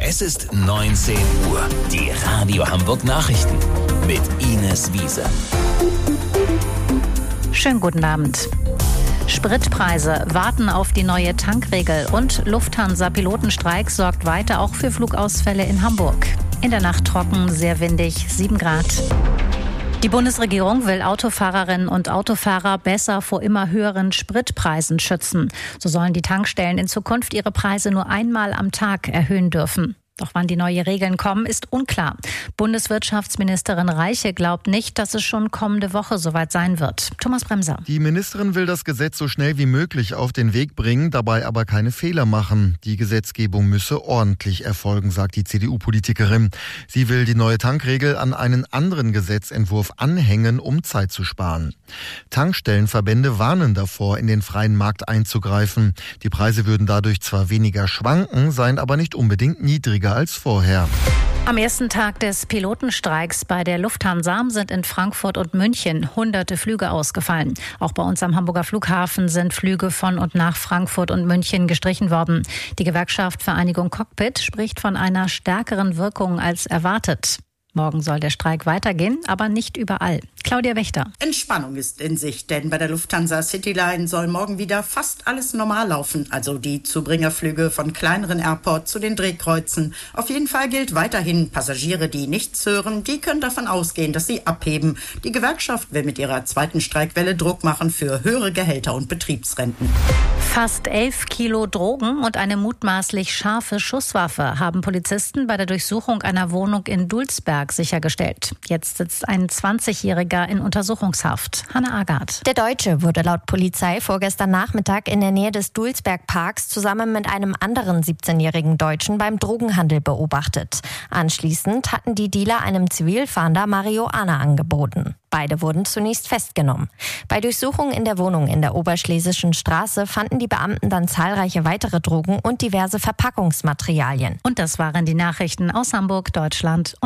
Es ist 19 Uhr. Die Radio Hamburg Nachrichten mit Ines Wiese. Schönen guten Abend. Spritpreise warten auf die neue Tankregel und Lufthansa-Pilotenstreik sorgt weiter auch für Flugausfälle in Hamburg. In der Nacht trocken, sehr windig, 7 Grad. Die Bundesregierung will Autofahrerinnen und Autofahrer besser vor immer höheren Spritpreisen schützen. So sollen die Tankstellen in Zukunft ihre Preise nur einmal am Tag erhöhen dürfen. Doch wann die neuen Regeln kommen, ist unklar. Bundeswirtschaftsministerin Reiche glaubt nicht, dass es schon kommende Woche soweit sein wird. Thomas Bremser. Die Ministerin will das Gesetz so schnell wie möglich auf den Weg bringen, dabei aber keine Fehler machen. Die Gesetzgebung müsse ordentlich erfolgen, sagt die CDU-Politikerin. Sie will die neue Tankregel an einen anderen Gesetzentwurf anhängen, um Zeit zu sparen. Tankstellenverbände warnen davor, in den freien Markt einzugreifen. Die Preise würden dadurch zwar weniger schwanken, seien aber nicht unbedingt niedriger als vorher. Am ersten Tag des Pilotenstreiks bei der Lufthansa sind in Frankfurt und München hunderte Flüge ausgefallen. Auch bei uns am Hamburger Flughafen sind Flüge von und nach Frankfurt und München gestrichen worden. Die Gewerkschaft Vereinigung Cockpit spricht von einer stärkeren Wirkung als erwartet. Morgen soll der Streik weitergehen, aber nicht überall. Claudia Wächter. Entspannung ist in Sicht, denn bei der Lufthansa Cityline soll morgen wieder fast alles normal laufen. Also die Zubringerflüge von kleineren Airports zu den Drehkreuzen. Auf jeden Fall gilt weiterhin, Passagiere, die nichts hören, die können davon ausgehen, dass sie abheben. Die Gewerkschaft will mit ihrer zweiten Streikwelle Druck machen für höhere Gehälter und Betriebsrenten. Fast 11 Kilo Drogen und eine mutmaßlich scharfe Schusswaffe haben Polizisten bei der Durchsuchung einer Wohnung in Dulsberg sichergestellt. Jetzt sitzt ein 20-Jähriger in Untersuchungshaft. Hanna Agard. Der Deutsche wurde laut Polizei vorgestern Nachmittag in der Nähe des Dulsberg-Parks zusammen mit einem anderen 17-jährigen Deutschen beim Drogenhandel beobachtet. Anschließend hatten die Dealer einem Zivilfahnder Marihuana angeboten. Beide wurden zunächst festgenommen. Bei Durchsuchungen in der Wohnung in der Oberschlesischen Straße fanden die Beamten dann zahlreiche weitere Drogen und diverse Verpackungsmaterialien. Und das waren die Nachrichten aus Hamburg, Deutschland.